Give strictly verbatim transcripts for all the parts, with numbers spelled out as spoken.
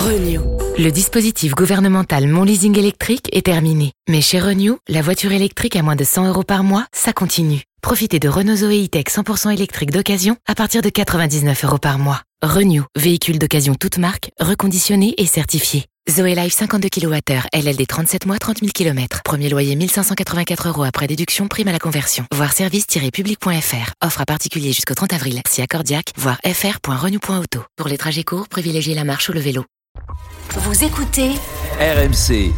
Renew. Le dispositif gouvernemental Mon Leasing électrique est terminé. Mais chez Renew, la voiture électrique à moins de cent euros par mois, ça continue. Profitez de Renault Zoé E-Tech cent pour cent électrique d'occasion à partir de quatre-vingt-dix-neuf euros par mois. Renew, véhicule d'occasion toute marque, reconditionné et certifié. Zoé Life cinquante-deux kilowattheures, L L D trente-sept mois, trente mille kilomètres. Premier loyer mille cinq cent quatre-vingt-quatre euros après déduction, prime à la conversion. Voir service tiret public point f r. Offre à particulier jusqu'au trente avril. Si accordiaque, voir f r point renew point auto. Pour les trajets courts, privilégiez la marche ou le vélo. Vous écoutez R M C.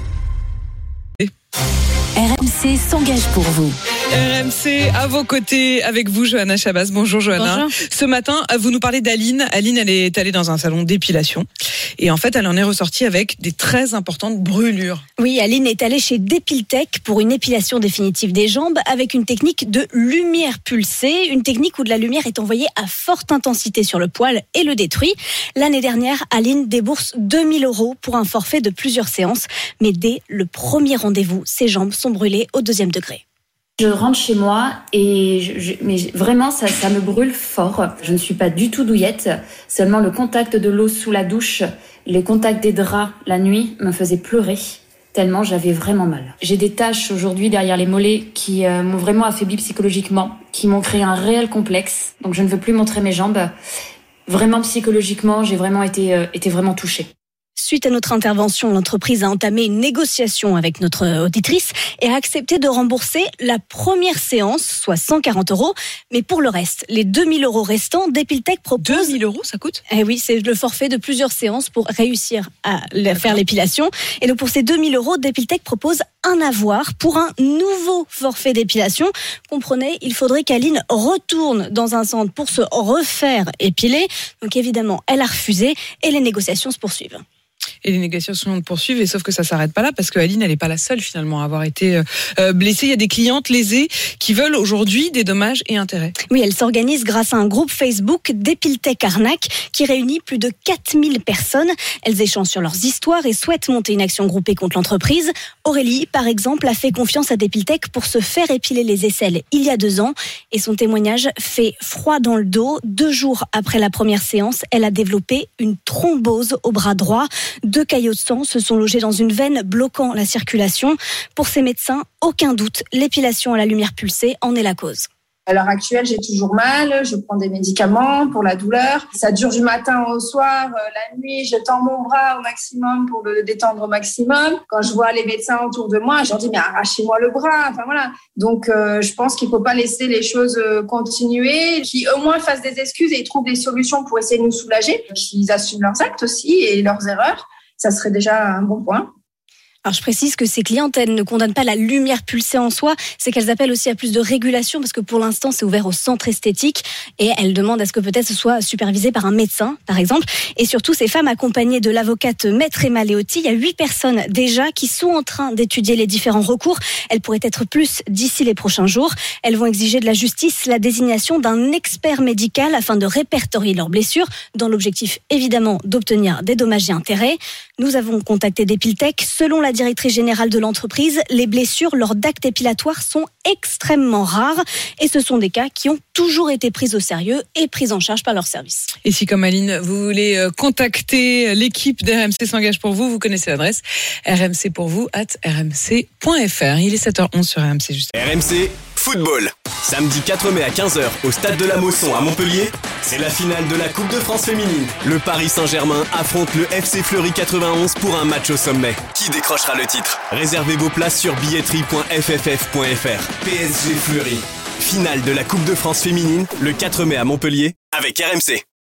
R M C s'engage pour vous. R M C à vos côtés, avec vous Johanna Chabas. Bonjour Johanna. Bonjour. Ce matin, vous nous parlez d'Aline. Aline, elle est allée dans un salon d'épilation et en fait, elle en est ressortie avec des très importantes brûlures. Oui, Aline est allée chez Depiltech pour une épilation définitive des jambes avec une technique de lumière pulsée, une technique où de la lumière est envoyée à forte intensité sur le poil et le détruit. L'année dernière, Aline débourse deux mille euros pour un forfait de plusieurs séances, mais dès le premier rendez-vous, ses jambes sont brûlées au deuxième degré. Je rentre chez moi et je, je, mais vraiment ça, ça me brûle fort. Je ne suis pas du tout douillette, seulement le contact de l'eau sous la douche, les contacts des draps la nuit me faisaient pleurer tellement j'avais vraiment mal. J'ai des taches aujourd'hui derrière les mollets qui euh, m'ont vraiment affaibli psychologiquement, qui m'ont créé un réel complexe. Donc je ne veux plus montrer mes jambes. Vraiment psychologiquement, j'ai vraiment été, euh, été vraiment touchée. Suite à notre intervention, l'entreprise a entamé une négociation avec notre auditrice et a accepté de rembourser la première séance, soit cent quarante euros. Mais pour le reste, les deux mille euros restants, Depiltech propose... deux mille euros, ça coûte ? Eh oui, c'est le forfait de plusieurs séances pour réussir à faire l'épilation. Et donc pour ces deux mille euros, Depiltech propose un avoir pour un nouveau forfait d'épilation. Comprenez, il faudrait qu'Aline retourne dans un centre pour se refaire épiler. Donc évidemment, elle a refusé et les négociations se poursuivent. Et les négociations se poursuivent, et sauf que ça s'arrête pas là, parce que Aline, elle n'est pas la seule finalement à avoir été euh, blessée. Il y a des clientes lésées qui veulent aujourd'hui des dommages et intérêts. Oui, elle s'organise grâce à un groupe Facebook Depiltech Arnaque qui réunit plus de quatre mille personnes. Elles échangent sur leurs histoires et souhaitent monter une action groupée contre l'entreprise. Aurélie, par exemple, a fait confiance à Depiltech pour se faire épiler les aisselles il y a deux ans. Et son témoignage fait froid dans le dos. Deux jours après la première séance, elle a développé une thrombose au bras droit. Deux caillots de sang se sont logés dans une veine, bloquant la circulation. Pour ces médecins, aucun doute, l'épilation à la lumière pulsée en est la cause. À l'heure actuelle, j'ai toujours mal, je prends des médicaments pour la douleur. Ça dure du matin au soir, la nuit, je tends mon bras au maximum pour le détendre au maximum. Quand je vois les médecins autour de moi, je leur dis mais arrachez-moi le bras. Enfin voilà. Donc euh, je pense qu'il faut pas laisser les choses continuer, qu'ils au moins fassent des excuses et ils trouvent des solutions pour essayer de nous soulager, qu'ils assument leurs actes aussi et leurs erreurs. Ça serait déjà un bon point. Alors je précise que ces clientes, elles ne condamnent pas la lumière pulsée en soi, c'est qu'elles appellent aussi à plus de régulation parce que pour l'instant c'est ouvert au centre esthétique et elles demandent à ce que peut-être ce soit supervisé par un médecin par exemple. Et surtout ces femmes accompagnées de l'avocate Maître Emma Leotti, il y a huit personnes déjà qui sont en train d'étudier les différents recours. Elles pourraient être plus d'ici les prochains jours. Elles vont exiger de la justice la désignation d'un expert médical afin de répertorier leurs blessures dans l'objectif évidemment d'obtenir des dommages et intérêts. Nous avons contacté Depiltech. Selon la directrice générale de l'entreprise, les blessures lors d'actes épilatoires sont extrêmement rares et ce sont des cas qui ont toujours été pris au sérieux et pris en charge par leur service. Et si comme Aline, vous voulez contacter l'équipe d'R M C s'engage pour vous, vous connaissez l'adresse r m c pour vous arobase r m c point f r. Il est sept heures onze sur R M C juste. R M C Football. Samedi quatre mai à quinze heures au stade de la Mosson à Montpellier, c'est la finale de la Coupe de France féminine. Le Paris Saint-Germain affronte le F C Fleury quatre-vingt-onze pour un match au sommet. Qui décrochera le titre ? Réservez vos places sur billetterie point f f f point f r. P S G Fleury. Finale de la Coupe de France féminine le quatre mai à Montpellier avec R M C.